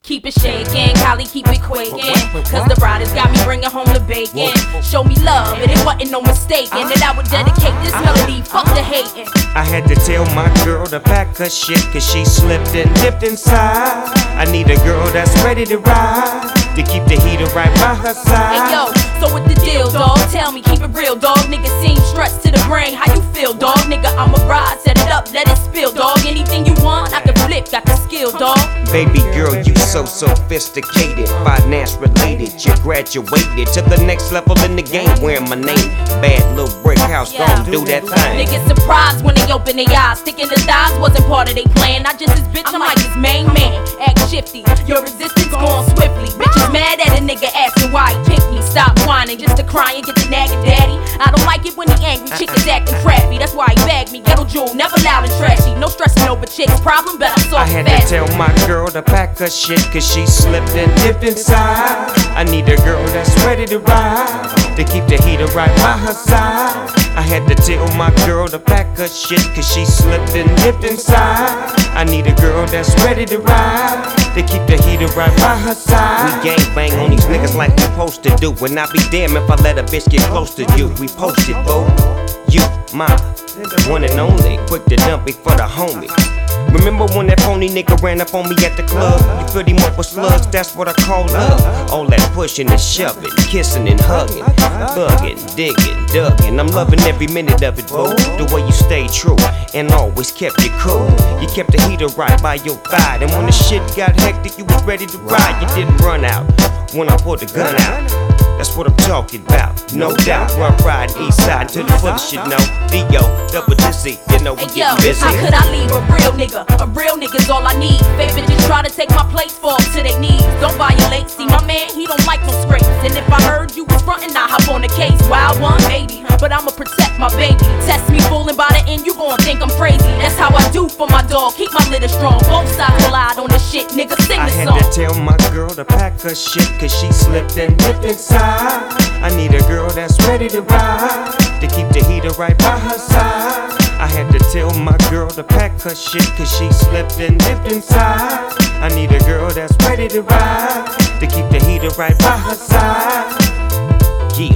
keep it shaking, Cali keep it quaking. Cause the riders got me bringing home the bacon. Show me love, and it wasn't no mistaking that I would dedicate this melody, fuck the hating. I had to tell my girl to pack her shit, cause she slipped and dipped inside. I need a girl that's ready to ride, to keep the heater right by her side. Hey yo, so what the deal, dawg? Tell me, keep it real, dawg. Nigga seem stressed to the brain, how you feel, dawg? Nigga, I'ma ride, set it up, let it spill, dawg. Anything you want, I can flip, got the skill, dawg. Baby girl, you so sophisticated, finance related. You graduated to the next level in the game, wearing my name. Bad little brick house, gon' do that thing. Niggas surprised when they open their eyes, sticking the thighs wasn't part of their plan. I just this bitch, I'm like his main man. Act shifty, your resistance going swiftly. Bitches mad at a nigga asking why he picked me. Stop whining just to cry and get the nagging daddy. I don't like it when he angry, chickens acting crappy. That's why he bagged me, ghetto jewel, never loud and trashy. No stressing over chicks, problem better solve I had fast. to tell my girl to pack her shit, cause she slipped and dipped inside. I need a girl that's ready to ride, to keep the heater right by her side. I had to tell my girl to pack her shit, cause she slipped and dipped inside. I need a girl that's ready to ride, to keep the heater right by her side. We gangbang on these niggas like we supposed to do, and I be damn if I let a bitch get close to you. We posted, boo. You, my one and only, quick to dump it for the homies. Remember when that phony nigga ran up on me at the club? You filled him up with slugs, that's what I call love. All that pushing and shoving, kissing and hugging, bugging, digging, dugging. I'm loving every minute of it, boo. The way you stayed true and always kept it cool. You kept the heater right by your thigh, and when the shit got hectic, you was ready to ride. You didn't run out when I pulled the gun out. That's what I'm talking about, no doubt. Run riding east side to the fullest, you know. D.O. double dizzy, you know we hey, get busy. How could I leave a real nigga? A real nigga's all I need. Fake bitches try to take my place, fall to their knees. Don't violate, see my man, he don't like no scrapes. And if I heard you was frontin', I hop on the case. Wild one, baby, but I'ma protect my baby. Test me full and by the end, you gon' think I'm crazy. That's how I do for my dog, keep my litter strong. Both sides collide on this shit, nigga, sing the song. I had to tell my girl to pack her shit, cause she slipped and dipped inside. I need a girl that's ready to ride, to keep the heater right by her side. I had to tell my girl to pack her shit, cause she slipped and dipped inside. I need a girl that's ready to ride, to keep the heater right by her side. Yeah.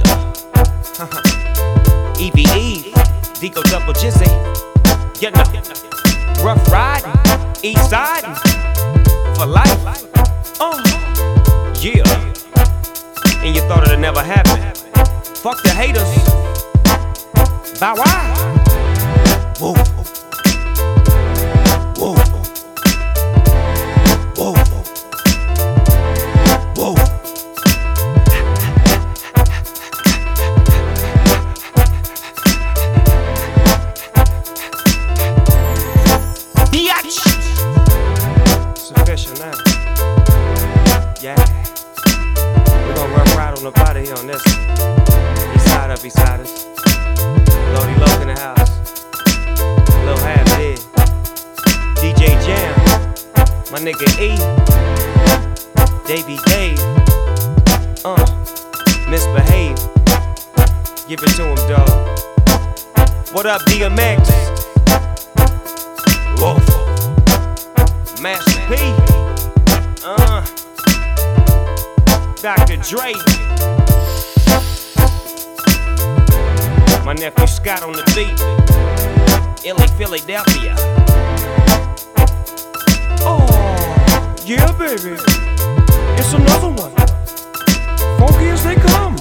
EVE, Dico double jizzy. You know, rough riding, east siding, for life. Yeah. And you thought it'd never happen. Fuck the haters. Bow wow. Whoa. Whoa. Whoa. Whoa. Biatch. It's official now. Yeah. Ride on the body here on this. East side up, east siders. Lodi Loke in the house. Lil Half Dead. DJ Jam. My nigga E. Davey Dave. Misbehave. Give it to him, dawg. What up, DMX? Whoa. Master P. Dr. Dre. My nephew Scott on the beat. LA, Philadelphia. Oh, yeah, baby. It's another one. Funky as they come.